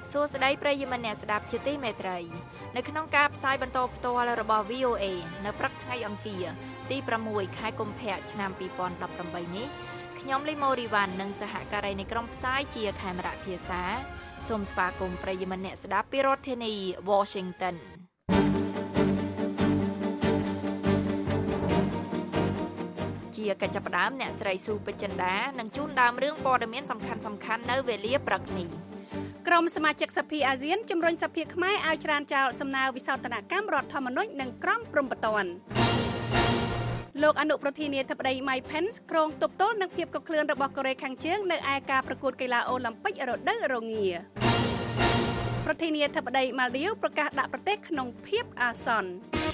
សួស្តីប្រិយមិត្តអ្នកស្ដាប់ជាទីមេត្រីនៅក្នុងការផ្សាយបន្តផ្ទាល់របស់ VOA នៅព្រឹកថ្ងៃអង្គារទី6ខែកុម្ភៈឆ្នាំ2018នេះខ្ញុំលីម៉ូរីវ៉ាន់និងសហការីនៃក្រុមផ្សាយជាខេមរៈភាសាសូមស្វាគមន៍ប្រិយមិត្តអ្នកស្ដាប់ពីរដ្ឋធានី Washingtonជាកិច្ចចាប់ផ្ដើមអ្នកស្រីស៊ូពេជ្រចិន្តានឹងជូនដើមរឿងព័ត៌មានសំខាន់ៗនៅវេលាព្រឹកនេះក្រុមសមាជិកសភាអាស៊ានជំរុញសភាខ្មែរឲ្យច្រានចោលសំណើវិសោធនកម្មរដ្ឋធម្មនុញ្ញនិងក្រមព្រំប្រទានលោកអនុប្រធានាធិបតី Mike Pence ក្រុងទប់ទល់នឹងភាពកក្លឿនរបស់កូរ៉េខាងជើងនៅឯការប្រកួតកីឡាអូឡ িম্প ិករដូវរងាប្រធានាធិបតី Maldives ប្រកាសដាក់ប្រទេសក្នុងភាពអាសន្ន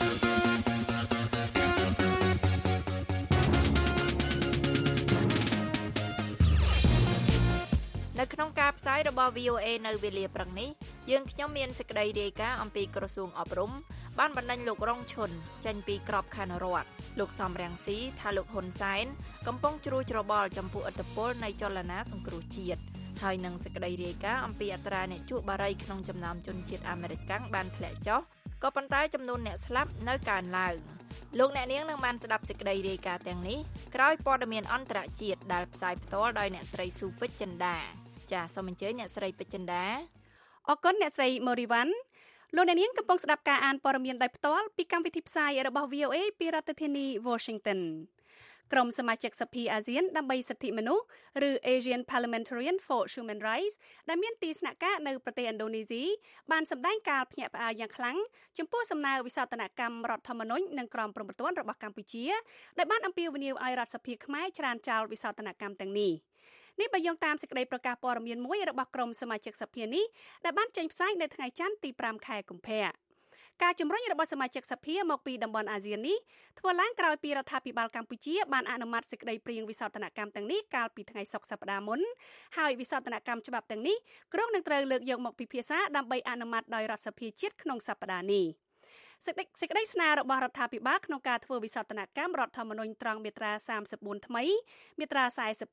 នៅក្នុងការផ្សាយរបស់ VOA នៅវេលាព្រឹកនេះយើងខ្ញុំមានសេចក្តីរាយការណ៍អំពីក្រសួងអប់រំបានបណ្ដេញលោករងឈុនចេញពីក្របខ័ណ្ឌរដ្ឋលោកសំរងស៊ីថាលោកហ៊ុនសែនកំពុងជ្រួលច្របល់ចំពោះឥទ្ធិពលនៃចលនាសង្គ្រោះជាតិហើយនឹងសេចក្តីរាយការណ៍អំពីអត្រាអ្នកជក់បារីក្នុងចំណោមជនជាតិអាមេរិកបានធ្លាក់ចុះក៏ប៉ុន្តែចំនួនអ្នកស្លាប់នៅកើនឡើងលោកអ្នកនាងនឹងបានស្ដាប់សេចក្តីរាយការណ៍ទាំងនេះក្រោយព័ត៌មានអន្តរជាតិដែលផ្សាយផ្ទាល់ដោយអ្នកស្រីស៊ូពេជ្រចិន្តាចាសសូមអញ្ជើញអ្នកស្រីពេជ្រចិន្តាអរគុណអ្នកស្រីម៉ូរីវ៉ាន់លោកអ្នកនាងកំពុងស្ដាប់ការអានព័ត៌មានដោយផ្ទាល់ពីកម្មវិធីផ្សាយរបស់ VOA ពីរដ្ឋធានី Washington ក្រុមសមាជិកសភាអាស៊ានដើម្បីសិទ្ធិមនុស្សឬ Asian Parliamentarian for Human Rights ដែលមានទីស្នាក់ការនៅប្រទេសឥណ្ឌូនេស៊ីបានសម្ដែងការភ្ញាក់ផ្អើលយ៉ាងខ្លាំងចំពោះសំណើវិសោធនកម្មរដ្ឋធម្មនុញ្ញនិងក្រមព្រំប្រទានរបស់កម្ពុជាដែលបានអំពាវនាវឲ្យរដ្ឋសភាខ្មែរច្រានចោលវិសោធនកម្មទាំងនេះនេះបើយោងតាមសេចក្តីប្រកាសព័ត៌មានមួយរបស់ក្រុមសមាជិកសភានេះដែលបានចេញផ្សាយនៅថ្ងៃច័ន្ទទី5ខែកុម្ភៈការជំរុញរបស់សមាជិកសភាមកពីតំបន់អាស៊ាននេះធ្វើឡើងក្រោយពីរដ្ឋាភិបាលកម្ពុជាបានអនុម័តសេចក្តីព្រាងវិសោធនកម្មទាំងនេះកាលពីថ្ងៃសុក្រសប្តាហ៍មុនហើយវិសោធនកម្មច្បាប់ទាំងនេះក្រុងនឹងត្រូវលើកយកមកពិភាក្សាដើម្បីអនុម័តដោយរដ្ឋសភាជាតិក្នុងសប្តាហ៍នេះសេចក្តីស្នើរបស់រដ្ឋាភិបាលក្នុងការធ្វើវិសោធនកម្មរដ្ឋធម្មនុញ្ញត្រង់មាត្រា34ថ្មីមាត្រា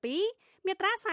42មាត្រា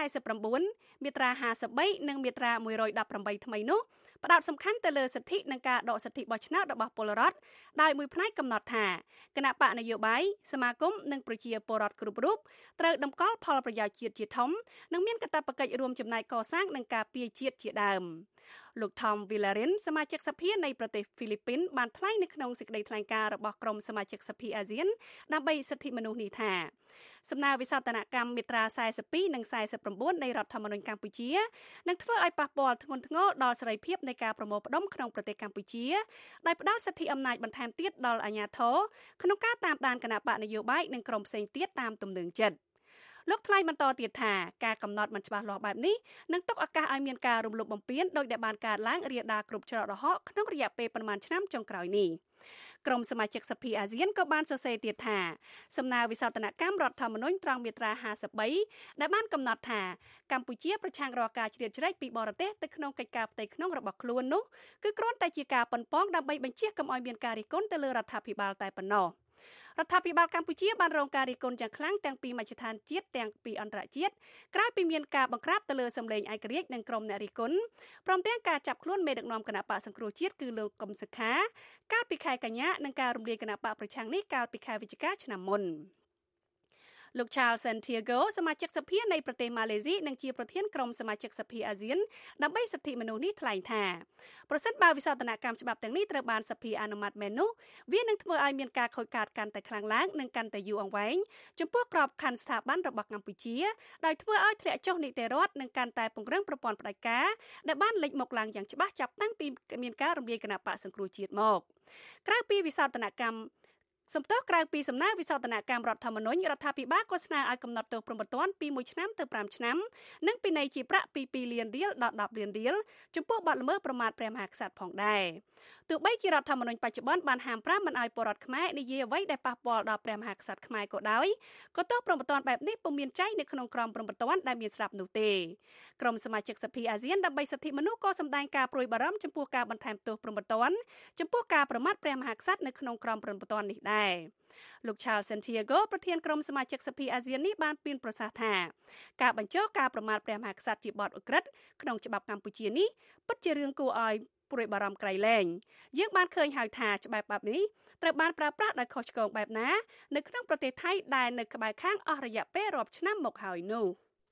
49មាត្រា53និងមាត្រា118ថ្មីនោះផ្ដោតសំខាន់ទៅលើសិទ្ធិនិងការដកសិទ្ធិបោះឆ្នោតរបស់ពលរដ្ឋដោយមួយផ្នែកកំណត់ថាគណៈបកនយោបាយសមាគមនិងប្រជាពលរដ្ឋគ្រប់រូបត្រូវតម្កល់ផលប្រយោជន៍ជាតិជាធំនិងមានកាតព្វកិច្ចរួមចំណែកកសាងនិងការពារជាតិជាដើមលោក Tom Villarin សមាជិកសភានៃប្រទេសហ្វីលីពីនបានថ្លែងនៅក្នុងសេចក្តីថ្លែងការណ៍របស់ក្រុមសមាជិកសភាអាស៊ានដើម្បីសិទ្ធិមនុស្សនេះថាសំណើវិសោធនកម្មមាត្រា42និង49នៃរដ្ឋធម្មនុញ្ញកម្ពុជានឹងធ្វើឲ្យប៉ះពាល់ធ្ងន់ធ្ងរដល់សេរីភាពនៃការប្រមូលផ្ដុំក្នុងប្រទេសកម្ពុជាដោយផ្ដល់សិទ្ធិអំណាចបន្ថែមទៀតដល់អាជ្ញាធរក្នុងការតាមដានគណៈបកនយោបាយនិងក្រុមផ្សេងទៀតតាមទំនឹងចិត្តលោកថ្លែងបន្តទៀតថាការកំណត់មិនច្បាស់លាស់បែបនេះនឹងទុកឱកាសឲ្យមានការរំលោភបំពានដោយដែលបានកើតឡើងរាលដាលគ្រប់ច្រករហកក្នុងរយៈពេលប្រមាណឆ្នាំចុងក្រោយនេះក្រុមសមាជិកសភាអាស៊ានក៏បានសរសេរទៀតថាសំណើវិសោធនកម្មរដ្ឋធម្មនុញ្ញត្រង់មាត្រា53ដែលបានកំណត់ថាកម្ពុជាប្រឆាំងរាល់ការជ្រៀតជ្រែកពីបរទេសទៅក្នុងកិច្ចការផ្ទៃក្នុងរបស់ខ្លួននោះគឺគ្រាន់តែជាការប៉ុនប៉ងដើម្បីបញ្ជាកុំឲ្យមានការរិះគន់ទៅលើរដ្ឋាភិបាលតែប៉ុណ្ណោះរដ្ឋាភិបាលកម្ពុជាបានរងការរិះគន់យ៉ាងខ្លាំងទាំងពីមជ្ឈដ្ឋានជាតិទាំងពីអន្តរជាតិក្រោយពីមានការបង្ក្រាបទៅលើសម្លេងឯករាជ្យនិងក្រុមអ្នករិះគន់ព្រមទាំងការចាប់ខ្លួនមេដឹកនាំគណបកសង្គ្រោះជាតិគឺលោកកឹមសុខាកាលពីខែកញ្ញានិងការរំលាយគណបកប្រឆាំងនេះកាលពីខែវិច្ឆិកាឆ្នាំមុនលោក Charles Santiago សមាជិកសភានៃប្រទេសម៉ាឡេស៊ីនិងជាប្រធានក្រុមសមាជិកសភាអាស៊ានដើម្បីសិទ្ធិមនុស្សនេះថ្លែងថាប្រសិនបើវិសោធនកម្មច្បាប់ទាំងនេះត្រូវបានសភាអនុម័តមែននោះវានឹងធ្វើឲ្យមានការខូចខាតកាន់តែខ្លាំងឡើងនិងកាន់តែយូរអង្វែងចំពោះក្របខ័ណ្ឌស្ថាប័នរបស់កម្ពុជាដោយធ្វើឲ្យធ្លាក់ចុះនីតិរដ្ឋនិងកាន់តែពង្រឹងប្រព័ន្ធផ្ដាច់ការដែលបានលេចមកឡើងយ៉ាងច្បាស់ចាប់តាំងពីមានការរំលាយគណបកសង្គ្រោះជាតិមកក្រៅពីវិសោធនកម្មក្រៅពីសំណើវិសោធនកម្មរដ្ឋធម្មនុញ្ញរដ្ឋាភិបាលក៏ស្នើឲ្យកំណត់ទោសព្រំប្រទានពី1ឆ្នាំទៅ5ឆ្នាំនិងពិន័យជាប្រាក់ពី2លានរៀលដល់10លានរៀលចំពោះបទល្មើសប្រមាថព្រះមហាក្សត្រផងដែរទោះបីជារដ្ឋធម្មនុញ្ញបច្ចុប្បន្នបានហាម5មិនឲ្យពលរដ្ឋខ្មែរនិយាយអ្វីដែលប៉ះពាល់ដល់ព្រះមហាក្សត្រខ្មែរក៏ដោយក៏ទោសព្រំប្រទានបែបនេះពុំមានចែងនៅក្នុងក្រមព្រំប្រទានដែលមានស្រាប់នោះទេក្រុមសមាជិកសភាអាស៊ានដើម្បីសិទ្ធិមនុស្សក៏សម្ដែងការព្រួយបារម្ភចំពោះការបន្ថែមទោសព្រំប្រទានចំពោះការប្រមាថព្រះមហាក្សត្រនៅក្នុងក្រមព្រំប្រទាននេះដែរដែរលោក Charles Santiago ប្រធានក្រុមសមាជិកសភាអាស៊ាននេះបានពៀនប្រសាសន៍ថាការបញ្ចុះការប្រមាថព្រះមហាក្សត្រជាបទឧក្រិដ្ឋក្នុងច្បាប់កម្ពុជានេះពិតជារឿងគួរឲ្យព្រួយបារម្ភក្រៃលែងយើងបានឃើញហើយថាច្បាប់បែបនេះត្រូវបានប្រើប្រាស់ដោយខុសឆ្គងបែបណានៅក្នុងប្រទេសថៃដែលនៅក្បែរខាងអស់រយៈពេលរាប់ឆ្នាំមកហើយនោះ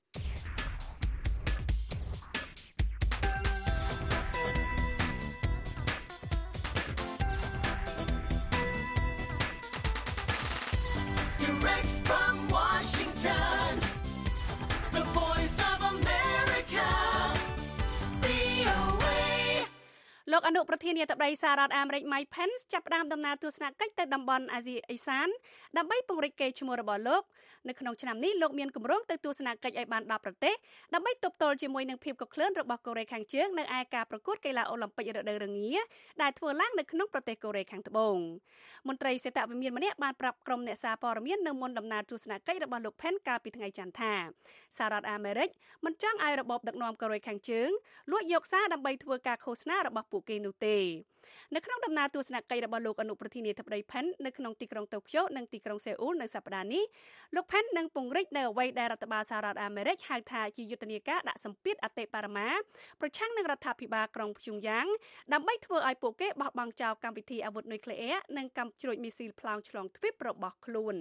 លោកអនុប្រធានាធិបតីសហរដ្ឋអាមេរិក Mike Pence ចាប់ផ្ដើមដំណើរទស្សនកិច្ចទៅតំបន់អាស៊ីអេសានដើម្បីពង្រីកកេរ្តិ៍ឈ្មោះរបស់លោកនៅក្នុងឆ្នាំនេះលោកមានគម្រោងទៅទស្សនកិច្ចឲ្យបាន10ប្រទេសដើម្បីទប់ទល់ជាមួយនឹងភាពកក្លឿនរបស់កូរ៉េខាងជើងនៅឯការប្រកួតកីឡាអូឡ িম্প ិករដូវរងាដែលធ្វើឡើងនៅក្នុងប្រទេសកូរ៉េខាងត្បូងមន្ត្រីសេដ្ឋវិមានម្នាក់បានប្រាប់ក្រុមអ្នកសារព័ត៌មាននៅមុនដំណើរទស្សនកិច្ចរបស់លោក Pence កាលពីថ្ងៃច័ន្ទថាសហរដ្ឋអាមេរិកមិនចង់ឲ្យរបបដឹកនាំកូរ៉េខាងជើងលួចយកសារដើម្បីធ្វើការឃោសនារបស់ពួកគេនោះទេនៅក្នុងដំណើរទស្សនកិច្ចរបស់លោកអនុប្រធានាធិបតី Pence នៅក្នុងទីក្រុងតូក្យូនិងទីក្រុងសេអ៊ូលនៅសប្តាហ៍នេះលោក Pence នឹងពង្រីកនៅអ្វីដែលរដ្ឋបាលសហរដ្ឋអាមេរិកហៅថាជាយុទ្ធនាការដាក់សម្ពាធអតិបរមាប្រឆាំងនឹងរដ្ឋាភិបាលក្រុងព្យុងយ៉ាងដើម្បីធ្វើឲ្យពួកគេបោះបង់ចោលកម្មវិធីអាវុធនុយក្លេអ៊ែរនិងកាំជ្រួចមីស៊ីលផ្លោងឆ្លងទ្វីបរបស់ខ្លួន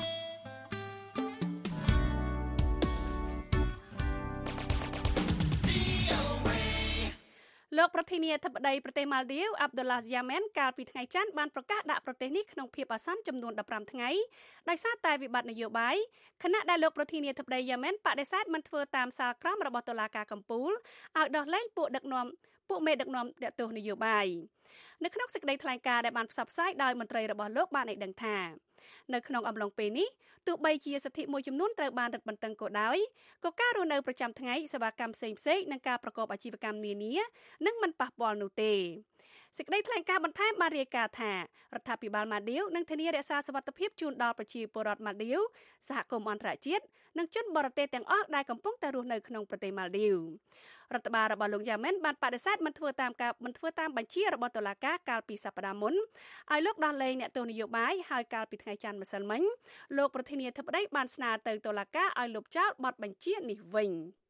លោកប្រធានាធិបតីប្រទេសម៉ាល់ឌីវ Abdullah Yameen កាលពីថ្ងៃច័ន្ទបានប្រកាសដាក់ប្រទេសនេះក្នុងភាពអាសន្នចំនួន15ថ្ងៃដោយសារតែវិបត្តិនយោបាយខណៈដែលលោកប្រធានាធិបតី Yameen បដិសេធមិនធ្វើតាមសាលក្រមរបស់តុលាការកំពូលឲ្យដោះលែងពួកមេដឹកនាំអ្នកទោសនយោបាយនៅក្នុងសេចក្តីថ្លែងការណ៍ដែលបានផ្សព្វផ្សាយដោយមន្ត្រីរបស់លោកបានឲ្យដឹងថានៅក្នុងអំឡុងពេលនេះទោះបីជាសិទ្ធិមួយចំនួនត្រូវបានរឹតបន្តឹងក៏ដោយក៏ការរស់នៅប្រចាំថ្ងៃសេវាកម្មផ្សេងៗនិងការប្រកបអាជីវកម្មនានានឹងមិនប៉ះពាល់នោះទេសេចក្តីថ្លែងការណ៍បន្ថែមបានរាយការណ៍ថារដ្ឋាភិបាលម៉ាល់ឌីវនឹងធានារក្សាសុវត្ថិភាពជូនដល់ប្រជាពលរដ្ឋម៉ាល់ឌីវសហគមន៍អន្តរជាតិនិងជនបរទេសទាំងអស់ដែលកំពុងតែរស់នៅក្នុងប្រទេសម៉ាល់ឌីវរដ្ឋបាលរបស់លោកយ៉ាមែនបានបដិសេធមិនធ្វើតាមបញ្ជារបស់តុលាការកាលពីសប្តាហ៍មុនឲ្យលោកដោះលែងអ្នកទោសនយោបាយហើយកាលពីថ្ងៃច័ន្ទម្សិលមិញលោកប្រធានាធិបតីបានស្នើទៅតុលាការឲ្យលុបចោលបទបញ្ជានេះវិញ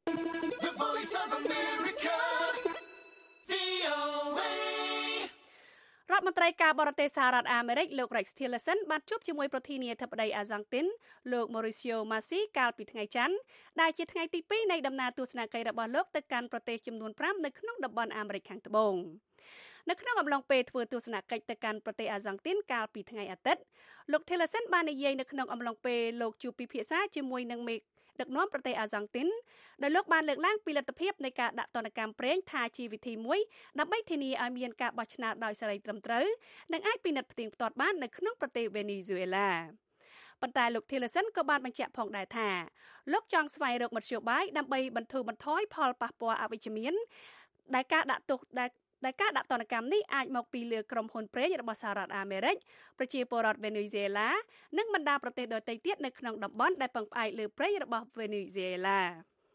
រដ្ឋមន្ត្រីការបរទេសសហរដ្ឋអាមេរិកលោក Rex Tillerson បានជួបជាមួយប្រធានាធិបតីអាហ្សង់ទីនលោក Mauricio Macri កាលពីថ្ងៃច័ន្ទដែលជាថ្ងៃទី2នៃដំណើរទស្សនកិច្ចរបស់លោកទៅកាន់ប្រទេសចំនួន5នៅក្នុងតំបន់អាមេរិកខាងត្បូងនៅក្នុងអំឡុងពេលធ្វើទស្សនកិច្ចទៅកាន់ប្រទេសអាហ្សង់ទីនកាលពីថ្ងៃអាទិត្យលោក Tillerson បាននិយាយនៅក្នុងអំឡុងពេលលោកជួបពិភាក្សាជាមួយនឹងមេដឹកនាំប្រទេសអាហ្សង់ទីនដោយលោកបានលើកឡើងពីលទ្ធភាពនៃការដាក់ទណ្ឌកម្មប្រេងថាជាវិធីមួយដើម្បីធានាឲ្យមានការបោះឆ្នោតដោយសេរីត្រឹមត្រូវនិងអាចពិនិត្យផ្ទៀងផ្ទាត់បាននៅក្នុងប្រទេសវេណេស៊ុយអេឡាប៉ុន្តែលោក Tillerson ក៏បានបញ្ជាក់ផងដែរថាលោកចង់ស្វែងរកមធ្យោបាយដើម្បីបន្ធូរបន្ថយផលប៉ះពាល់អវិជ្ជមានដែលការដាក់ទណ្ឌកម្មនេះអាចមកពីលើក្រុមហ៊ុនប្រេងរបស់សហរដ្ឋអាមេរិកប្រជាពលរដ្ឋវេណេស៊ុយអេឡានិងបណ្ដាប្រទេសដទៃទៀតនៅក្នុងតំបន់ដែលពឹងផ្អែកលើប្រេងរបស់វេណេស៊ុយអេឡា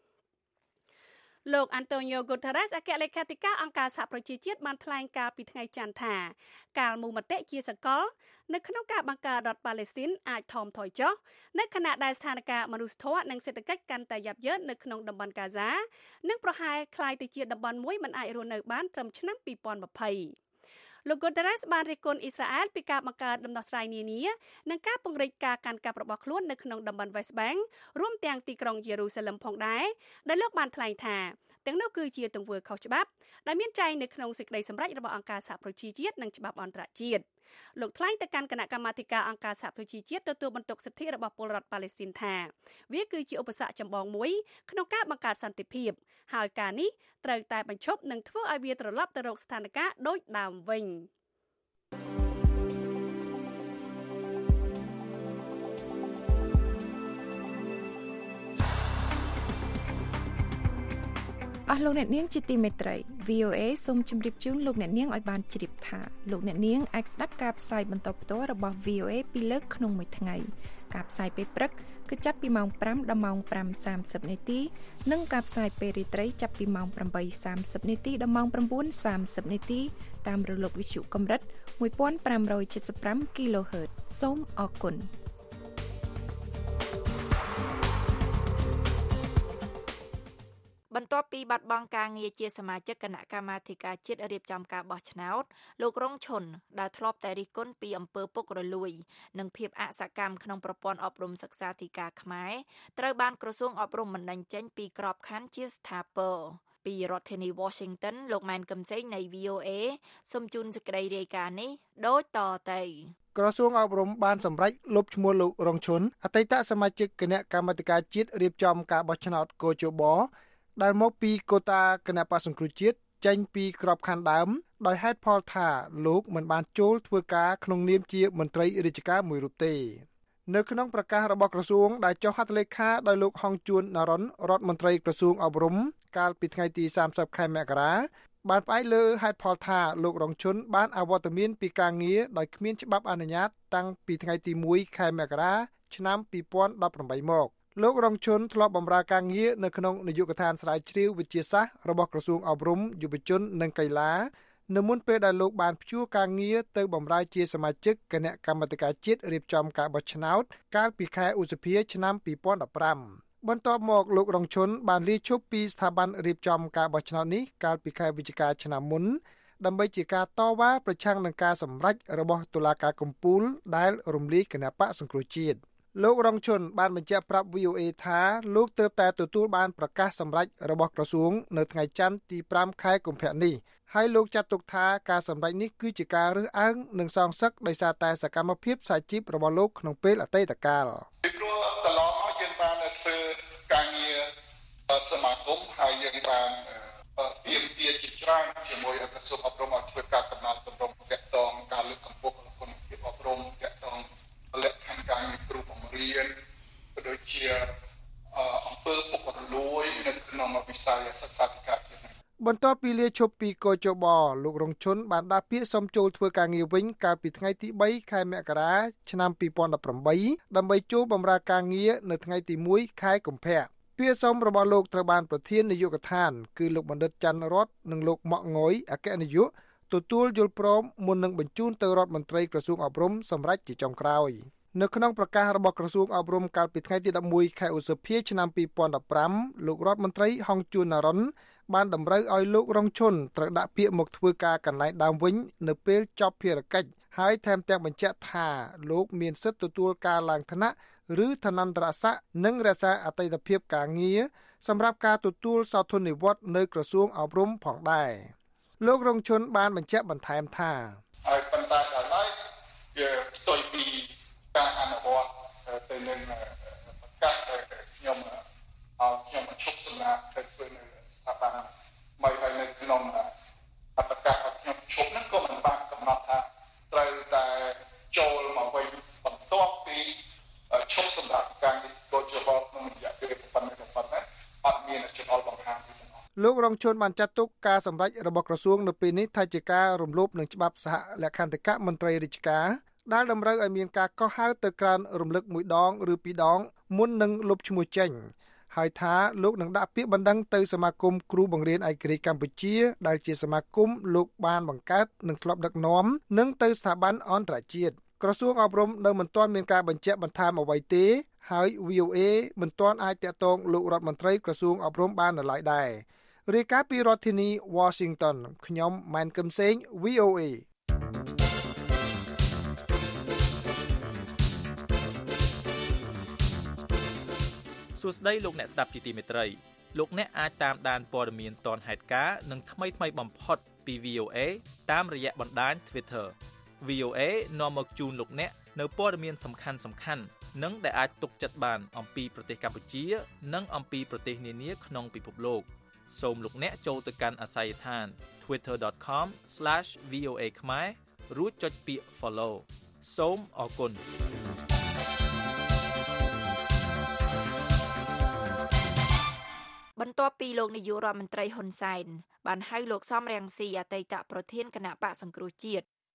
លោក Antonio Guterres អគ្គលេខាធិការអង្គការសហប្រជាជាតិបានថ្លែងការពីថ្ងៃច័ន្ទថាការមូលមតិជាសកលនៅក្នុងការបង្កើតរដ្ឋប៉ាឡេស្ទីនអាចថមថយចុះនៅខណៈដែលស្ថានភាពមនុស្សធម៌និងសេដ្ឋកិច្ចកាន់តែយ៉ាប់យ៉ឺតនៅក្នុងតំបន់កាហ្សានិងប្រហែលคล้ายទៅជាតំបន់មួយមិនអាចរស់នៅបានត្រឹមឆ្នាំ2020លោក Guterres បានរិះគន់អ៊ីស្រាអែលពីការបង្កើតដំណោះស្រាយនានានិងការពង្រីកការកាន់កាប់របស់ខ្លួននៅក្នុងតំបន់ West Bank រួមទាំងទីក្រុងយេរូសាឡឹមផងដែរដែលលោកបានថ្លែងថាទាំងនោះគឺជាទង្វើខុសច្បាប់ដែលមានចែងនៅក្នុងសេចក្តីសម្រេចរបស់អង្គការសហប្រជាជាតិនិងច្បាប់អន្តរជាតិលោកថ្លែងទៅកាន់គណៈកម្មាធិការអង្គការសហប្រជាជាតិទទួលបន្ទុកសិទ្ធិរបស់ពលរដ្ឋប៉ាឡេស្ទីនថាវាគឺជាឧបសគ្គចម្បងមួយក្នុងការបង្កើតសន្តិភាពហើយការនេះត្រូវតែបញ្ឈប់និងធ្វើឲ្យវាត្រឡប់ទៅរកស្ថានភាពដូចដើមវិញអស់លោកអ្នកនាងជាទីមេត្រី VOA សូមជម្រាបជូនលោកអ្នកនាងឲ្យបានជ្រាបថាលោកអ្នកនាងអាចស្ដាប់ការផ្សាយបន្តផ្ទាល់របស់ VOA ពីរលើកក្នុងមួយថ្ងៃការផ្សាយពេលព្រឹកគឺចាប់ពីម៉ោង 5 ដល់ម៉ោង 5:30 នាទីនិងការផ្សាយពេលរាត្រីចាប់ពីម៉ោង 8:30 នាទីដល់ម៉ោង 9:30 នាទីតាមរលកវិទ្យុកម្រិត 1575 kHz សូមអរគុណបន្ទាប់ពីបាត់បង់ការងារជាសមាជិកគណៈកម្មាធិការជាតិរៀបចំការបោះឆ្នោតលោករងឈុនដែលធ្លាប់តែរិះគន់ពីអំពើពុករលួយនិងភាពអសកម្មក្នុងប្រព័ន្ធអប់រំសិក្សាធិការខ្មែរត្រូវបានក្រសួងអប់រំបណ្តេញចេញពីក្របខ័ណ្ឌជាស្ថាពរពីរដ្ឋធានី Washington លោកម៉ែនកឹមសេងនៃ VOA សូមជូនសេចក្តីរាយការណ៍នេះដូចតទៅក្រសួងអប់រំបានសម្រេចលុបឈ្មោះលោករងឈុនអតីតសមាជិកគណៈកម្មាធិការជាតិរៀបចំការបោះឆ្នោតកោជបដែលមកពីកូតាគណៈបក្សសង្គ្រោះជាតិចេញពីក្របខ័ណ្ឌដើមដោយហេតុផលថាលោកមិនបានចូលធ្វើការក្នុងនាមជាមន្ត្រីរាជការមួយរូបទេនៅក្នុងប្រកាសរបស់ក្រសួងដែលចុះហត្ថលេខាដោយលោកហងជួនណារុនរដ្ឋមន្ត្រីក្រសួងអប់រំកាលពីថ្ងៃទី30ខែមករាបានផ្អែកលើហេតុផលថាលោករងឈុនបានអវត្តមានពីការងារដោយគ្មានច្បាប់អនុញ្ញាតតាំងពីថ្ងៃទី1ខែមករាឆ្នាំ2018មកលោករងឈុនធ្លាប់បម្រើការងារនៅក្នុងនាយកដ្ឋានស្រាវជ្រាវវិទ្យាសាស្ត្ររបស់ក្រសួងអប់រំយុវជននិងកីឡានៅមុនពេលដែលលោកបានព្យួរការងារទៅបម្រើជាសមាជិកគណៈកម្មាធិការជាតិរៀបចំការបោះឆ្នោតកាលពីខែឧសភាឆ្នាំ2015បន្ទាប់មកលោករងឈុនបានលាឈប់ពីស្ថាប័នរៀបចំការបោះឆ្នោតនេះកាលពីខែវិច្ឆិកាឆ្នាំមុនដើម្បីជាការតវ៉ាប្រឆាំងនឹងការសម្រេចរបស់តុលាការកំពូលដែលរំលាយគណៈបក្សសង្គ្រោះជាតិលោករងឈុនបានបញ្ជាក់ប្រាប់ VOA ថាលោកទើបតែទទួលបានប្រកាសសម្រេចរបស់ក្រសួងនៅថ្ងៃច័ន្ទទី5ខែកុម្ភៈនេះហើយលោកចាត់ទុកថាការសម្រេចនេះគឺជាការរើសអើងនិងសងសឹកដោយសារតែសកម្មភាពសាជីពរបស់លោកក្នុងពេលអតីតកាលពីព្រោះកន្លងមកយើងបានធ្វើការងារសមាគមហើយយើងបានទាមទារជាច្រើនជាមួយក្រសួងអប់រំឲ្យធ្វើការកំណត់ទម្រង់ទាក់ទងការលើកកម្ពស់គុណភាពអប់រំទាក់ទងលក្ខខណ្ឌការងារគ្រូបង្រៀនក៏ដូចជាអង្គើពុករលួយនៅក្នុងវិស័យសិក្សាធិការជាតិបន្ទាប់ពីលាឈប់ពីកោជបលោករងឈុនបានដាក់ពាក្យសុំចូលធ្វើការងារវិញកាលពីថ្ងៃទី3ខែមករាឆ្នាំ2018ដើម្បីចូលបម្រើការងារនៅថ្ងៃទី1ខែកុម្ភៈពាក្យសុំរបស់លោកត្រូវបានប្រធាននាយកដ្ឋានគឺលោកបណ្ឌិតច័ន្ទរតនិងលោកម៉ាក់ងយអគ្គនាយកទទួលយល់ព្រមមុននឹងបញ្ជូនទៅរដ្ឋមន្ត្រីក្រសួងអប់រំសម្រាប់ជាចុងក្រោយនៅក្នុងប្រកាសរបស់ក្រសួងអប់រំកាលពីថ្ងៃទី11ខែឧសភាឆ្នាំ2015លោករដ្ឋមន្ត្រីហងជួនណារុនបានតម្រូវឲ្យលោករងឈុនត្រូវដាក់ពាក្យមកធ្វើការកន្លែងដើមវិញនៅពេលចប់ភារកិច្ចហើយថែមទាំងបញ្ជាក់ថាលោកមានសិទ្ធិទទួលការឡើងឋានៈឬឋានន្តរស័ក្តិនិងរក្សាអតីតភាពការងារសម្រាប់ការទទួលសោធននិវត្តន៍នៅក្រសួងអប់រំផងដែរលោករងឈុនបានបញ្ជាក់បន្ថែមថាហើយប៉ុន្តែដល់ហើយវាផ្ទុយពីការអនុវត្តទៅនឹងប្រកាសខ្ញុំឈប់សម្រាប់ទៅធ្វើនៅស្ថាប័នមកហើយនៅក្នុងប្រកាសរបស់ខ្ញុំឈប់ហ្នឹងក៏មិនបានកំណត់ថាត្រូវតែចូលមកវិញបន្ទាប់ពីឈប់សម្រាប់ការងារកោជបក្នុងរយៈពេលប៉ុណ្ណេះអត់មានចង្អុលបង្ហាញទេលោករងឈុនបានចាត់ទុកការសម្រេចរបស់ក្រសួងនៅពេលនេះថាជាការរំលោភនឹងច្បាប់សហលក្ខន្តិកៈមន្ត្រីរាជការដែលតម្រូវឲ្យមានការកោះហៅទៅក្រើនរំលឹកមួយដងឬពីរដងមុននឹងលុបឈ្មោះចេញហើយថាលោកនឹងដាក់ពាក្យបណ្ដឹងទៅសមាគមគ្រូបង្រៀនឯករាជ្យកម្ពុជាដែលជាសមាគមលោកបានបង្កើតនិងធ្លាប់ដឹកនាំនិងទៅស្ថាប័នអន្តរជាតិក្រសួងអប់រំនៅមិនទាន់មានការបញ្ជាក់បន្ថែមអ្វីទេហើយ VOA មិនទាន់អាចតាក់ទងលោករដ្ឋមន្ត្រីក្រសួងអប់រំបាននៅឡើយដែររាយការណ៍ពីរដ្ឋធានី Washington ខ្ញុំម៉ែនកឹមសេង VOA សួស្តីលោកអ្នកស្ដាប់ជាទីមេត្រីលោកអ្នកអាចតាមដានព័ត៌មានទាន់ហេតុការណ៍និងថ្មីបំផុតពី VOA តាមរយៈបណ្ដាញ Twitter VOA នាំមកជូនលោកអ្នកនៅព័ត៌មានសំខាន់និងដែលអាចទុកចិត្តបានអំពីប្រទេសកម្ពុជានិងអំពីប្រទេសនានាក្នុងពិភពលោកសូមលោកអ្នកចូលទៅកាន់អាស័យដ្ឋាន twitter.com/voa ខ្មែររួចចុចពាក្យ follow សូមអរគុណបន្ទាប់ពីលោកនាយករដ្ឋមន្ត្រីហ៊ុនសែនបានហៅលោកសំរងស៊ីអតីតប្រធានគណៈបក្សសង្គ្រោះជាតិ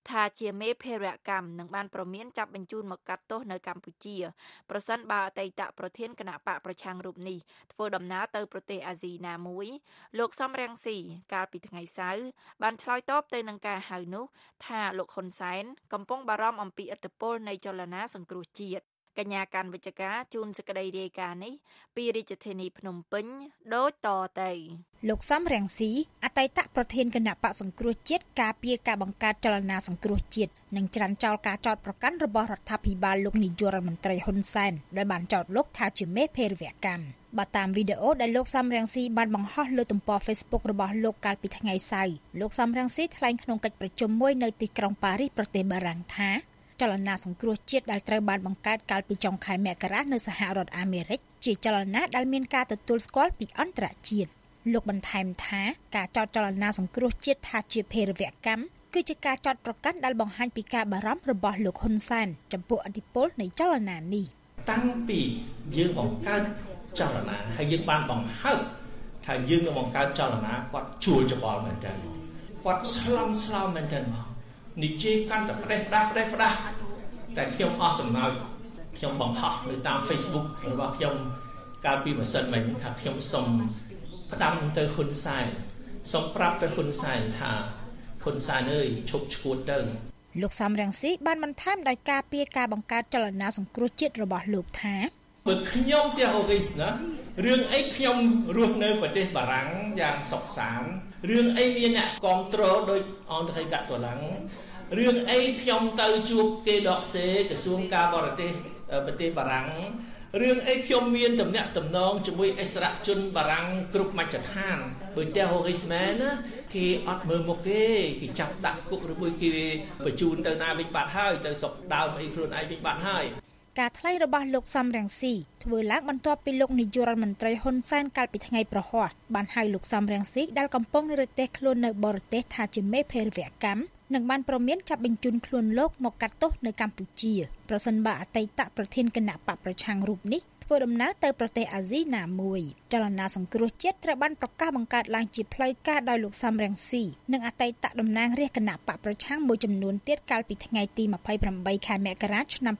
ថាជាមេភេរវកម្មនឹងបានប្រមានចាប់បញ្ជូនមកកាត់ទោសនៅកម្ពុជាប្រសិនបើអតីតប្រធានគណៈបកប្រឆាំងរូបនេះធ្វើដំណើរទៅប្រទេសអាស៊ីណាមួយលោកសំរងស៊ីកាលពីថ្ងៃសៅរ៍បានឆ្លើយតបទៅនឹងការហៅនោះថាលោកហ៊ុនសែនកំពុងបារម្ភអំពីឥទ្ធិពលនៃចលនាសង្គ្រោះជាតិកញ្ញាកាន់វិជ្ជការជូនសេចក្តីរាយការណ៍នេះពីរាជធានីភ្នំពេញដូចតទៅលោកសំរងស៊ីអតីតប្រធានគណៈបកសង្គ្រោះជាតិការពារការបង្កើតចលនាសង្គ្រោះជាតិនិងច្រានចោលការចោទប្រកាន់របស់រដ្ឋាភិបាលលោកនាយករដ្ឋមន្ត្រីហ៊ុនសែនដែលបានចោទលោកថាជាមេភេរវកម្មបើតាមវីដេអូដែលលោកសំរងស៊ីបានបង្ហោះលើទំព័រ Facebook របស់លោកកាលពីថ្ងៃសៅរ៍លោកសំរងស៊ីថ្លែងក្នុងកិច្ចប្រជុំមួយនៅទីក្រុងប៉ារីសប្រទេសបារាំងថាចលនាសង្គ្រោះជាតិដែលត្រូវបានបង្កើតកាលពីចុងខែមករានៅសហរដ្ឋអាមេរិកជាចលនាដែលមានការទទួលស្គាល់ពីអន្តរជាតិលោកបន្ថែមថាការចោទចលនាសង្គ្រោះជាតិថាជាភេរវកម្មគឺជាការចោទប្រកាន់ដែលបង្ហាញពីការបារម្ភរបស់លោកហ៊ុនសែនចំពោះឥទ្ធិពលនៃចលនានេះតាំងពីយើងបង្កើតចលនាហើយយើងបានបង្ហើបថាយើងនឹងបង្កើតចលនាគាត់ជួលច្បល់មែនតើគាត់ស្លំមែនតើនិយាយកាន់តែផ្ដេសផ្ដាស់តែខ្ញុំអស់សំណើចខ្ញុំបង្ហោះនៅតាម Facebook របស់ខ្ញុំកាលពីម្សិលមិញថាខ្ញុំសូមផ្ដាំទៅហ៊ុនសែនសូមប្រាប់ទៅហ៊ុនសែនថាហ៊ុនសែនអើយឈប់ឈួតទៅលោកសំរងស៊ីបានបន្ថែមដោយការពារការបង្កើតចលនាសង្គ្រោះជាតិរបស់លោកថាបើខ្ញុំទេអូរីសណារឿងអីខ្ញុំរស់នៅប្រទេសបារាំងយ៉ាងសុខសាន្តរឿងអីមានអ្នកគ្រប់គ្រងដោយអន្តរជាតិកាត់តឡាំងរឿងអីខ្ញុំទៅជួបគេដកសេក្រសួងការបរទេសប្រទេសបារាំងរឿងអីខ្ញុំមានតំណែងតំណងជាមួយអិសរាជជនបារាំងគ្រប់មជ្ឈដ្ឋានបើតែហូរីសមែនណាគេអត់មើលមុខគេចាប់ដាក់គុកឬមួយគេបញ្ជូនទៅណាវិញបាត់ហើយទៅស្រុកដើមអីខ្លួនឯងវិញបាត់ហើយការថ្លែងរបស់លោកសំរងស៊ីធ្វើឡើងបន្ទាប់ពីលោកនាយករដ្ឋមន្ត្រីហ៊ុនសែនកាលពីថ្ងៃប្រហ័សបានហៅលោកសំរងស៊ីដែលកំពុងនិរទេសខ្លួននៅបរទេសថាជាមេភេរវកម្មនិងបានប្រមានចាប់បញ្ជូនខ្លួនលោកមកកាត់ទោសនៅកម្ពុជាប្រសិនបើអតីតប្រធានគណៈបកប្រឆាំងរូបនេះធ្វើដំណើរទៅប្រទេសអាស៊ីណាមួយចលនាសង្គ្រោះជាតិត្រូវបានប្រកាសបង្កើតឡើងជាផ្លូវការដោយលោកសំរងស៊ីនិងអតីតតំណាងរាស្ត្រគណៈបកប្រឆាំងមួយចំនួនទៀតកាលពីថ្ងៃទី28ខែមករាឆ្នាំ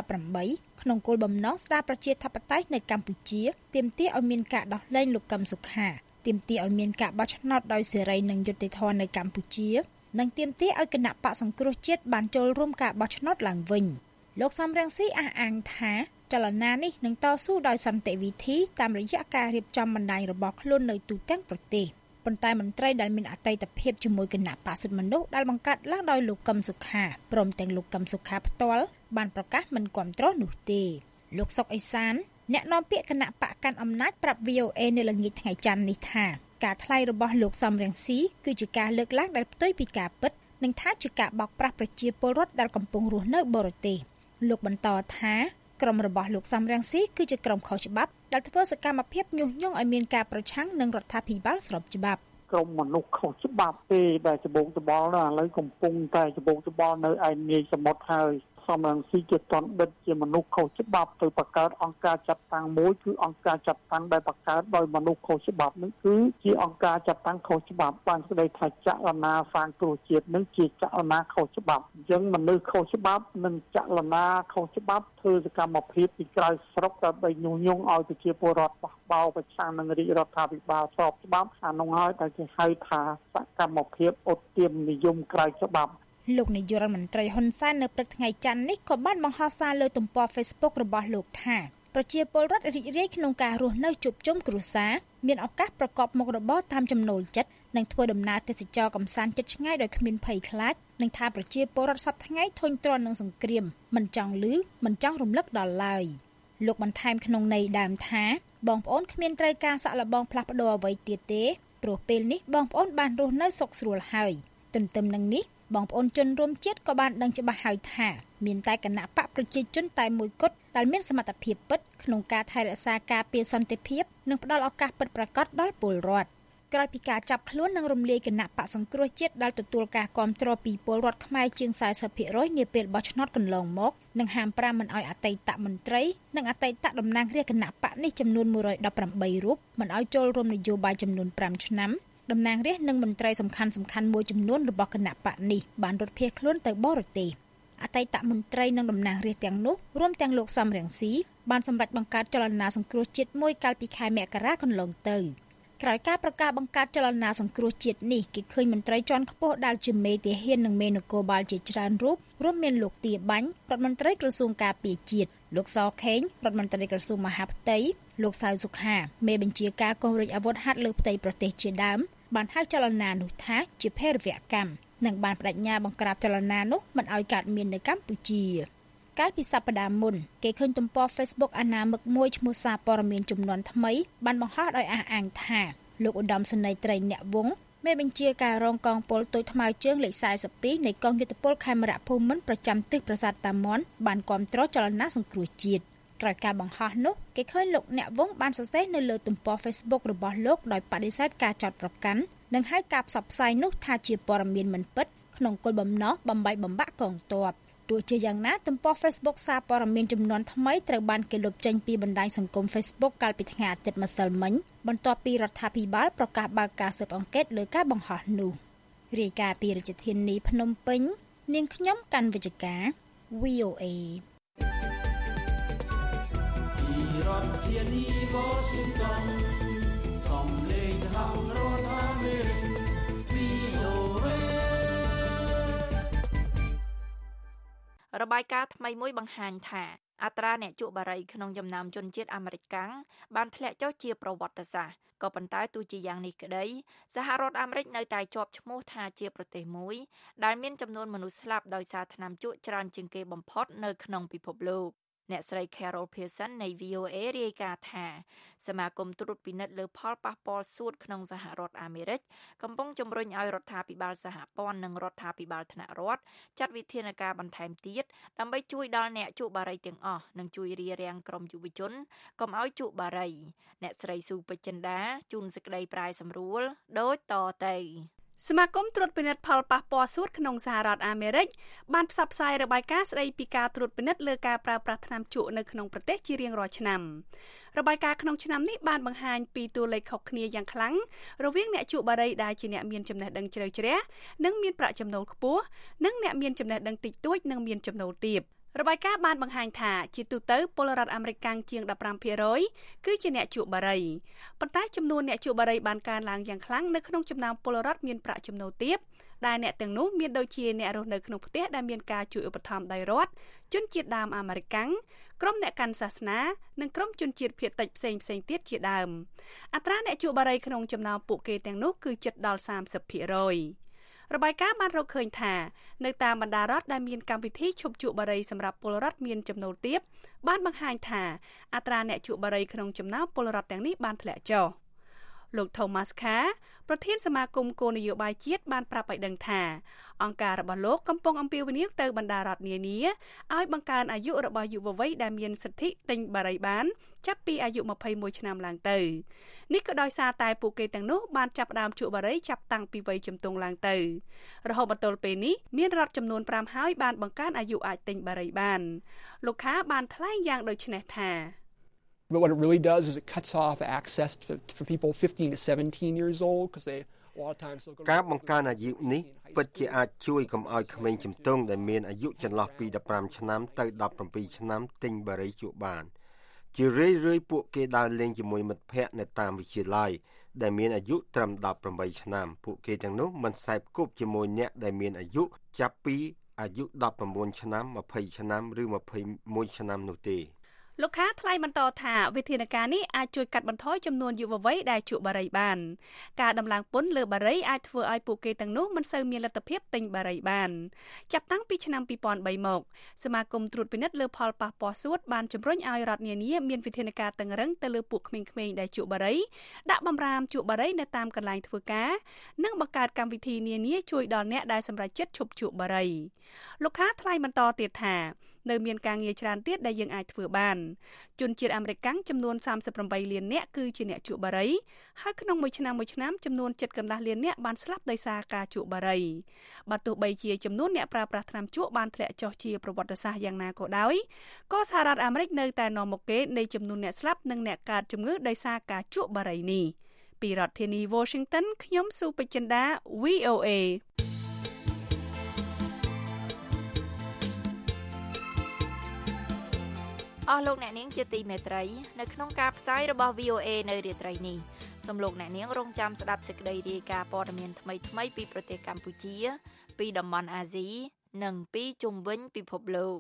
2018ក្នុងគោលបំណងស្ដារប្រជាធិបតេយ្យនៅកម្ពុជាទាមទារឲ្យមានការដោះលែងលោកកឹមសុខាទាមទារឲ្យមានការបោះឆ្នោតដោយសេរីនិងយុត្តិធម៌នៅកម្ពុជានិងទាមទារឲ្យគណៈបកសង្គ្រោះជាតិបានចូលរួមការបោះឆ្នោតឡើងវិញលោកសំរងស៊ីអះអាងថាចលនានេះនឹងតស៊ូដោយសន្តិវិធីតាមរយៈការរៀបចំបណ្ដាញរបស់ខ្លួននៅទូទាំងប្រទេសប៉ុន្តែមន្ត្រីដែលមានអតីតភាពជាមួយគណៈបក្សសិទ្ធិមនុស្សដែលបង្កើតឡើងដោយលោកកឹមសុខាព្រមទាំងលោកកឹមសុខាផ្ទាល់បានប្រកាសមិនគាំទ្រនោះទេលោកសុកអេសានអ្នកនាំពាក្យគណៈបកកាន់អំណាចប្រាប់ VOA នៅល្ងាចថ្ងៃច័ន្ទនេះថាការថ្លែងរបស់លោកសំរងស៊ីគឺជាការលើកឡើងដែលផ្ទុយពីការពិតនិងថាជាការបោកប្រាស់ប្រជាពលរដ្ឋដែលកំពុងរស់នៅបរទេសលោកបន្តថាក្រុមរបស់លោកសំរងស៊ីគឺជាក្រុមខុសច្បាប់ដែលធ្វើសកម្មភាពញុះញង់ឲ្យមានការប្រឆាំងនឹងរដ្ឋាភិបាលស្របច្បាប់ក្រុមមនុស្សខុសច្បាប់ទេដែលច្បងច្បល់ឥឡូវកំពុងតែច្បងច្បល់នៅឯនាយសមុទ្រហើយសំរងស៊ីជាតនបិទជាមនុស្សខុសច្បាប់ទៅបង្កើតអង្គការចាត់តាំងមួយគឺអង្គការចាត់តាំងដែលបង្កើតដោយមនុស្សខុសច្បាប់នេះគឺជាអង្គការចាត់តាំងខុសច្បាប់បានស្ដីថាចលនាសង្គ្រោះជាតិនេះជាចលនាខុសច្បាប់អញ្ចឹងមនុស្សខុសច្បាប់និងចលនាខុសច្បាប់ធ្វើសកម្មភាពពីក្រៅស្រុកដើម្បីញុះញង់ឲ្យប្រជាពលរដ្ឋបោះបោប្រឆាំងនឹងរាជរដ្ឋាភិបាលស្របច្បាប់អានោះហើយតែគេហៅថាសកម្មភាពអុតទាមនិយមក្រៅច្បាប់លោកនាយករដ្ឋមន្ត្រីហ៊ុនសែននៅព្រឹកថ្ងៃច័ន្ទនេះក៏បានបង្ហោះសារលើទំព័រ Facebook របស់លោកថាប្រជាពលរដ្ឋរីករាយក្នុងការរស់នៅជួបជុំគ្រួសារមានឱកាសប្រកបមុខរបរតាមចំណូលចិត្តនិងធ្វើដំណើរទេសចរកម្សាន្តជិតឆ្ងាយដោយគ្មានភ័យខ្លាចនិងថាប្រជាពលរដ្ឋសពថ្ងៃធុញទ្រាន់នឹងសង្គ្រាមមិនចង់ឮមិនចង់រំលឹកដល់ឡើយលោកបន្ថែមក្នុងន័យដើមថាបងប្អូនគ្មានត្រូវការសាក់លបងផ្លាស់ប្ដូរអ្វីទៀតទេព្រោះពេលនេះបងប្អូនបានរស់នៅសុខស្រួលហើយទន្ទឹមនឹងនេះបងប្អូនជនរួមជាតិក៏បានដឹងច្បាស់ហើយថាមានតែគណៈបកប្រជាជនតែមួយគត់ដែលមានសមត្ថភាពពិតក្នុងការថែរក្សាការពារសន្តិភាពនិងផ្ដល់ឱកាសពិតប្រាកដដល់ពលរដ្ឋក្រោយពីការចាប់ខ្លួននិងរំលាយគណៈបកសង្គ្រោះជាតិដែលទទួលការគាំទ្រពីពលរដ្ឋខ្មែរជាង 40% នាពេលបោះឆ្នោតកន្លងមកនិងហាម5មិនឲ្យអតីតមន្ត្រីនិងអតីតតំណាងរាស្ត្រគណៈបកនេះចំនួន118រូបមិនឲ្យចូលរួមនយោបាយចំនួន5ឆ្នាំតំណាងរាស្ត្រនិងមន្ត្រីសំខាន់ៗមួយចំនួនរបស់គណៈបកនេះបានរត់ភៀសខ្លួនទៅបរទេសអតីតមន្ត្រីនិងតំណាងរាស្ត្រទាំងនោះរួមទាំងលោកសំរងស៊ីបានសម្រេចបង្កើតចលនាសង្គ្រោះជាតិមួយកាលពីខែមករាកន្លងទៅក្រោយការប្រកាសបង្កើតចលនាសង្គ្រោះជាតិនេះគេឃើញមន្ត្រីជាន់ខ្ពស់ដែលជាមេទាហាននិងមេនគរបាលជាច្រើនរូបរួមមានលោកទាបាញ់រដ្ឋមន្ត្រីក្រសួងការពារជាតិលោកសខេងរដ្ឋមន្ត្រីក្រសួងមហាផ្ទៃលោកសៅសុខាមេបញ្ជាការកងរាជអាវុធហត្ថលើផ្ទៃប្រទេសជាដើមបានហៅចលនានោះថាជាភេរវកម្មនិងបានបដិញ្ញាបង្ក្រាបចលនានោះមិនឲ្យកើតមាននៅកម្ពុជាកាលពីសប្តាហ៍មុនគេឃើញទំព័រ Facebook អាណាមឹកមួយឈ្មោះសារព័ត៌មានជំនាន់ថ្មីបានបង្ហោះដោយអះអាងថាលោកឧត្តមសេនីយ៍ត្រីអ្នកវង្សមេបញ្ជាការរងកងពលទូចថ្មើរជើងលេខ42នៃកងយុទ្ធពលខេមរៈភូមិន្ទប្រចាំទិសប្រាសាទតាមាន់បានគាំទ្រចលនាសង្គ្រោះជាតិក្រោយការបង្ហោះនោះគេឃើញលោកអ្នកវង្សបានសរសេរនៅលើទំព័រ Facebook របស់លោកដោយបដិសេធការចោទប្រកាន់និងហៅការផ្សព្វផ្សាយនោះថាជាព័ត៌មានមិនពិតក្នុងគោលបំណងបំបែកបំបាក់កងទ័ពទោះជាយ៉ាងណាទំព័រ Facebook សារព័ត៌មានចំនួនថ្មីត្រូវបានគេលុបចេញពីបណ្ដាញសង្គម Facebook កាលពីថ្ងៃអាទិត្យម្សិលមិញបន្ទាប់ពីរដ្ឋាភិបាលប្រកាសបើកការស៊ើបអង្កេតលើការបង្ហោះនោះរាយការណ៍ពីរាជធានីភ្នំពេញនាងខ្ញុំកាន់វិជ្ជការ VOA ពីរដ្ឋធានី Washington សំឡេងសហរដ្ឋអាមេរិក VOA របាយការណ៍ថ្មីមួយបង្ហាញថាអត្រាអ្នកជក់បារីក្នុងចំណោមជនជាតិអាមេរិកកាំងបានធ្លាក់ចុះជាប្រវត្តិសាស្ត្រក៏ប៉ុន្តែទោះជាយ៉ាងនេះក្តីសហរដ្ឋអាមេរិកនៅតែជាប់ឈ្មោះថាជាប្រទេសមួយដែលមានចំនួនមនុស្សស្លាប់ដោយសារថ្នាំជក់ច្រើនជាងគេបំផុតនៅក្នុងពិភពលោកអ្នកស្រី Carol Pearson នៃ VOA រាយការណ៍ថាសមាគមត្រួតពិនិត្យលើផលប៉ះពាល់សួតក្នុងសហរដ្ឋអាមេរិកកំពុងជំរុញឲ្យរដ្ឋាភិបាលសហព័ន្ធនិងរដ្ឋាភិបាលថ្នាក់រដ្ឋចាត់វិធានការបន្ថែមទៀតដើម្បីជួយដល់អ្នកជក់បារីទាំងអស់និងជួយរារាំងក្រុមយុវជនកុំឲ្យជក់បារីអ្នកស្រីស៊ូពេជ្រចិន្តាជូនសេចក្តីប្រាយសម្រួលដូចតទៅសមាគមត្រួតពិនិត្យផលប៉ះពាល់សួតក្នុងសហរដ្ឋអាមេរិកបានផ្សព្វផ្សាយរបាយការណ៍ស្តីពីការត្រួតពិនិត្យលើការប្រើប្រាស់ថ្នាំជក់នៅក្នុងប្រទេសជារៀងរាល់ឆ្នាំរបាយការណ៍ក្នុងឆ្នាំនេះបានបង្ហាញពីតួលេខខុសគ្នាយ៉ាងខ្លាំងរវាងអ្នកជក់បារីដែលជាអ្នកមានចំណេះដឹងជ្រៅជ្រះនិងមានប្រាក់ចំណូលខ្ពស់និងអ្នកមានចំណេះដឹងតិចតួចនិងមានចំណូលទាបរបាយការណ៍បានបង្ហាញថាជាទូទៅពលរដ្ឋអាមេរិកកាំងជាង 15% គឺជាអ្នកជក់បារីប៉ុន្តែចំនួនអ្នកជក់បារីបានកើនឡើងយ៉ាងខ្លាំងនៅក្នុងចំណោមពលរដ្ឋមានប្រាក់ចំណូលទាបដែលអ្នកទាំងនោះមានដូចជាអ្នករស់នៅក្នុងផ្ទះដែលមានការជួយឧបត្ថម្ភដោយរដ្ឋជនជាតិដើមអាមេរិកកាំងក្រុមអ្នកកាន់សាសនានិងក្រុមជនជាតិភាគតិចផ្សេងៗទៀតជាដើមអត្រាអ្នកជក់បារីក្នុងចំណោមពួកគេទាំងនោះគឺជិតដល់ 30%របាយការណ៍បានរកឃើញថានៅតាមបណ្ដារដ្ឋដែលមានកម្មវិធីឈប់ជក់បារីសម្រាប់ពលរដ្ឋមានចំណូលទាបបានបង្ហាញថាអត្រាអ្នកជក់បារីក្នុងចំណោមពលរដ្ឋទាំងនេះបានធ្លាក់ចុះលោក Thomas Carr ប្រធានសមាគមគោលនយោបាយជាតិបានប្រាប់ឲ្យដឹងថាអង្គការរបស់លោកកំពុងអំពាវនាវទៅបណ្ដារដ្ឋនានាឲ្យបង្កើនអាយុរបស់យុវវ័យដែលមានសិទ្ធិទិញបារីបានចាប់ពីអាយុ21ឆ្នាំឡើងទៅនេះក៏ដោយសារតែពួកគេទាំងនោះបានចាប់ផ្ដើមជក់បារីចាប់តាំងពីវ័យជំទង់ឡើងទៅរហូតមកទល់ពេលនេះមានរដ្ឋចំនួន5ហើយបានបង្កើនអាយុអាចទិញបារីបានលោកខាបានថ្លែងយ៉ាងដូចនេះថា But what it really does is it cuts off access for people 15 to 17 years old because they a lot of times ការបង្កើនអាយុនេះពិតជាអាចជួយកុំឲ្យក្មេងជំទង់ដែលមានអាយុចន្លោះពី15ឆ្នាំទៅ17ឆ្នាំទិញបារីជក់បានជារឿយៗពួកគេដើរលេងជាមួយមិត្តភ័ក្តិនៅតាមវិទ្យាល័យដែលមានអាយុត្រឹម18ឆ្នាំពួកគេទាំងនោះមិនសែបគប់ជាមួយអ្នកដែលមានអាយុចាប់ពីអាយុ19ឆ្នាំ20ឆ្នាំឬ21ឆ្នាំនោះទេលោកខាថ្លែងបន្តថាវិធានការនេះអាចជួយកាត់បន្ថយចំនួនយុវវ័យដែលជក់បារីបានការដំឡើងពន្ធលើបារីអាចធ្វើឲ្យពួកគេទាំងនោះមិនសូវមានលទ្ធភាពទិញបារីបានចាប់តាំងពីឆ្នាំ2003មកសមាគមត្រួតពិនិត្យលើផលប៉ះពាល់សួតបានជំរុញឲ្យរដ្ឋនានាមានវិធានការតឹងរ៉ឹងទៅលើពួកក្មេងៗដែលជក់បារីដាក់បម្រាមជក់បារីនៅតាមកន្លែងធ្វើការនិងបង្កើតកម្មវិធីនានាជួយដល់អ្នកដែលសម្រេចចិត្តឈប់ជក់បារីលោកខាថ្លែងបន្តទៀតថានៅមានការងារច្រើនទៀតដែលយើងអាចធ្វើបានជនជាតិអាមេរិកកាំងចំនួន38លាននាក់គឺជាអ្នកជក់បារីហើយក្នុងមួយឆ្នាំចំនួន7.5លាននាក់បានស្លាប់ដោយសារការជក់បារីបើទោះបីជាចំនួនអ្នកប្រើប្រាស់ថ្នាំជក់បានធ្លាក់ចុះជាប្រវត្តិសាស្ត្រយ៉ាងណាក៏ដោយក៏សហរដ្ឋអាមេរិកនៅតែនាំមុខគេនៃចំនួនអ្នកស្លាប់និងអ្នកកើតជំងឺដោយសារការជក់បារីនេះពីរដ្ឋធានី Washington ខ្ញុំស៊ូពេជ្រចិន្តា VOA អស់លោកអ្នកនាងជាទីមេត្រីនៅក្នុងការផ្សាយរបស់ VOA នៅរាត្រីនេះសូមលោកអ្នកនាងរងចាំស្ដាប់សេចក្តីរាយការណ៍ព័ត៌មានថ្មីៗពីប្រទេសកម្ពុជាពីតំបន់អាស៊ីនិងពីជុំវិញពិភពលោក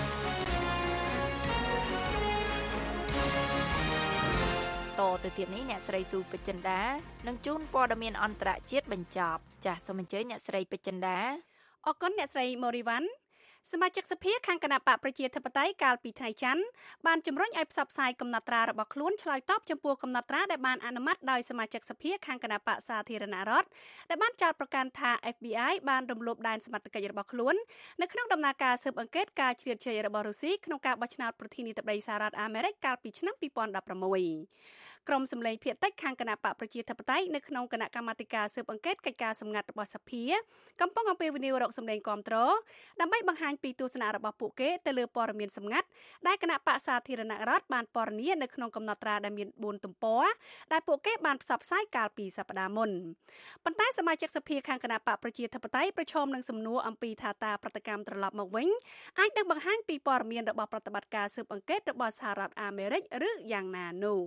តទៅទៀតនេះអ្នកស្រីស៊ូពេជ្រចិន្តានឹងជូនព័ត៌មានអន្តរជាតិបញ្ចប់ចាសសូមអញ្ជើញអ្នកស្រីពេជ្រចិន្តាអរគុណអ្នកស្រីម៉ូរីវ៉ាន់សមាជិកសភាខាងគណៈបកប្រជាធិបតេយ្យកាលពីថ្ងៃច័ន្ទបានជំរុញឲ្យផ្សព្វផ្សាយកំណត់ត្រារបស់ខ្លួនឆ្លើយតបចំពោះកំណត់ត្រាដែលបានអនុម័តដោយសមាជិកសភាខាងគណៈបកសាធារណរដ្ឋដែលបានចោទប្រកាន់ថា FBI បានរំលោភដែនសមត្ថកិច្ចរបស់ខ្លួននៅក្នុងដំណើរការស៊ើបអង្កេតការជ្រៀតជ្រែករបស់រុស្ស៊ីក្នុងការបោះឆ្នោតប្រធានាធិបតីសហរដ្ឋអាមេរិកកាលពីឆ្នាំ2016ក្រុមសម្លេងភាគតិចខាងគណៈបកប្រជាធិបតេយ្យនៅក្នុងគណៈកម្មាធិការស៊ើបអង្កេតកិច្ចការសម្ងាត់របស់សភាកំពុងអំពាវនាវរកសម្លេងគាំទ្រដើម្បីបង្ហាញពីទស្សនៈរបស់ពួកគេទៅលើព័ត៌មានសម្ងាត់ដែលគណៈបកសាធារណរដ្ឋបានពណ៌នានៅក្នុងកំណត់ត្រាដែលមាន4ទំព័រដែលពួកគេបានផ្សព្វផ្សាយកាលពីសប្តាហ៍មុនប៉ុន្តែសមាជិកសភាខាងគណៈបកប្រជាធិបតេយ្យប្រឈមនឹងសំណួរអំពីថាតើប្រតិកម្មត្រឡប់មកវិញអាចនឹងបង្ហាញពីព័ត៌មានរបស់ប្រតិបត្តិការស៊ើបអង្កេតរបស់សហរដ្ឋអាមេរិកឬយ៉ាងណានោះ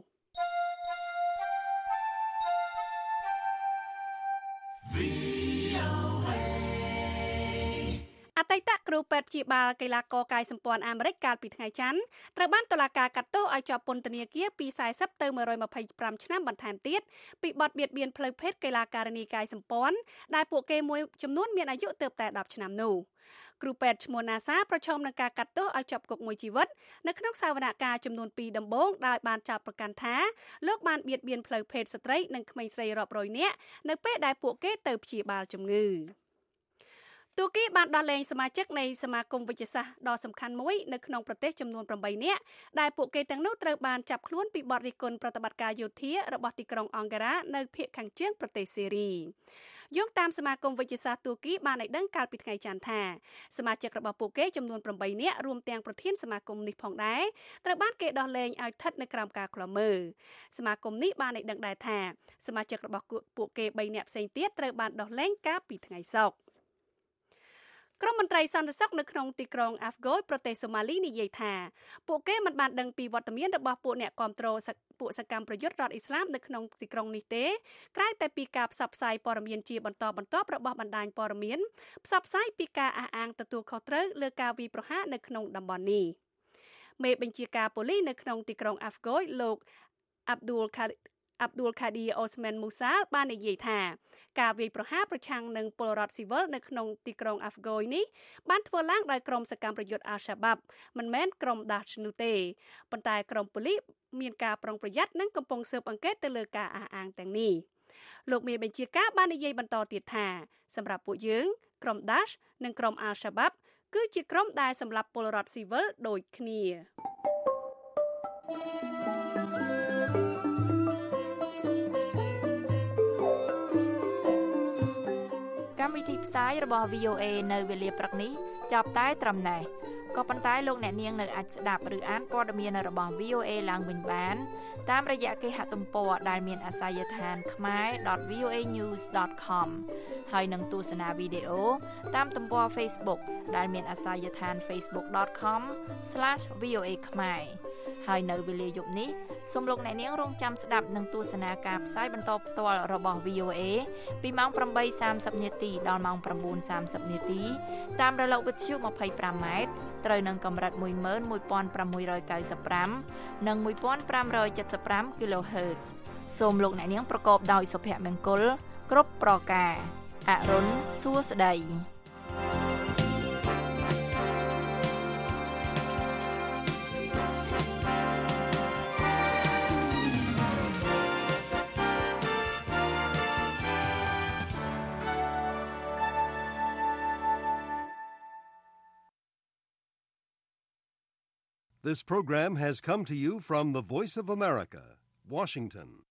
អតីតគ្រូពេទ្យព្យាបាលកីឡាករកាយសម្ព័ន្ធអាមេរិកកាលពីថ្ងៃច័ន្ទត្រូវបានតុលាការកាត់ទោសឲ្យជាប់ពន្ធនាគារពី40ទៅ125ឆ្នាំបន្ថែមទៀតពីបទបៀតបៀនផ្លូវភេទកីឡាការិនីកាយសម្ព័ន្ធដែលពួកគេមួយចំនួនមានអាយុទើបតែ10ឆ្នាំនោះគ្រូពេទ្យឈ្មោះ NASA ប្រឈមនឹងការកាត់ទោសឲ្យជាប់គុកមួយជីវិតនៅក្នុងសវនកម្មចំនួន2ដំបូងដោយបានចោទប្រកាន់ថាលោកបានបៀតបៀនផ្លូវភេទស្ត្រីនិងក្មេងស្រីរាប់រយនាក់នៅពេលដែលពួកគេទៅព្យាបាលជំងឺទូគីបានដោះលែងសមាជិកនៃសមាគមវិទ្យាសាស្ត្រដ៏សំខាន់មួយនៅក្នុងប្រទេសចំនួន8នាក់ដែលពួកគេទាំងនោះត្រូវបានចាប់ខ្លួនពីបទរិះគន់ប្រតិបត្តិការយោធារបស់ទីក្រុងអង្ការ៉ានៅភាគខាងជើងប្រទេសសេរីយោងតាមសមាគមវិទ្យាសាស្ត្រទូគីបានឲ្យដឹងកាលពីថ្ងៃច័ន្ទថាសមាជិករបស់ពួកគេចំនួន8នាក់រួមទាំងប្រធានសមាគមនេះផងដែរត្រូវបានគេដោះលែងឲ្យស្ថិតនៅក្រោមការឃ្លាំមើលសមាគមនេះបានឲ្យដឹងដែរថាសមាជិករបស់ពួកគេ3នាក់ផ្សេងទៀតត្រូវបានដោះលែងកាលពីថ្ងៃសុក្រក្រុមមន្ត្រីសន្តិសុខនៅក្នុងទីក្រុងអាហ្វហ្គយប្រទេសសូម៉ាលីនិយាយថាពួកគេមិនបានដឹងពីវត្តមានរបស់ពួកអ្នកគាំទ្រពួកសកម្មប្រយុទ្ធរដ្ឋអ៊ីស្លាមនៅក្នុងទីក្រុងនេះទេក្រៅតែពីការផ្សព្វផ្សាយព័ត៌មានជាបន្តបន្ទាប់របស់បណ្ដាញព័ត៌មានផ្សព្វផ្សាយពីការអះអាងទទួលខុសត្រូវលើការវាយប្រហារនៅក្នុងតំបន់នេះមេបញ្ជាការប៉ូលីសនៅក្នុងទីក្រុងអាហ្វហ្គយលោកអាប់ឌូលខាឌីអូស្មែនមូសាលបាននិយាយថាការវាយប្រហារប្រឆាំងនឹងពលរដ្ឋស៊ីវិលនៅក្នុងទីក្រុងអាហ្វហ្គយនេះបានធ្វើឡើងដោយក្រុមសកម្មប្រយុទ្ធអាល់សាបាប់មិនមែនក្រុមដាស់នោះទេប៉ុន្តែក្រុមប៉ូលីសមានការប្រុងប្រយ័ត្ននិងកំពុងស៊ើបអង្កេតទៅលើការអះអាងទាំងនេះលោកមេបញ្ជាការបាននិយាយបន្តទៀតថាសម្រាប់ពួកយើងក្រុមដាស់និងក្រុមអាល់សាបាប់គឺជាក្រុមដែលសម្លាប់ពលរដ្ឋស៊ីវិលដូចគ្នាកម្មវិធីផ្សាយរបស់ VOA នៅវេលាព្រឹកនេះចាប់តែត្រឹមណេះក៏ប៉ុន្តែលោកអ្នកនាងនៅអាចស្ដាប់ឬអានព័ត៌មានរបស់ VOA ឡើងវិញបានតាមរយៈគេហទំព័រដែលមានអាសយដ្ឋាន khmer.voanews.com ហើយនឹងទស្សនាវីដេអូតាមទំព័រ Facebook ដែលមានអាសយដ្ឋាន facebook.com/voa khmer ហើយនៅវេលាយប់នេះសូមលោកអ្នកនាងរងចាំស្ដាប់និងទស្សនាការផ្សាយបន្តផ្ទាល់របស់ VOA ពីម៉ោង 8:30 នាទីដល់ម៉ោង 9:30 នាទីតាមរលកវិទ្យុ 25 ម៉ែត្រត្រូវនឹងកម្រិត 11695 និង 1575 kHz សូមលោកអ្នកនាងប្រកបដោយសុភមង្គលគ្រប់ប្រការអរុនសួស្តី This program has come to you from the Voice of America, Washington.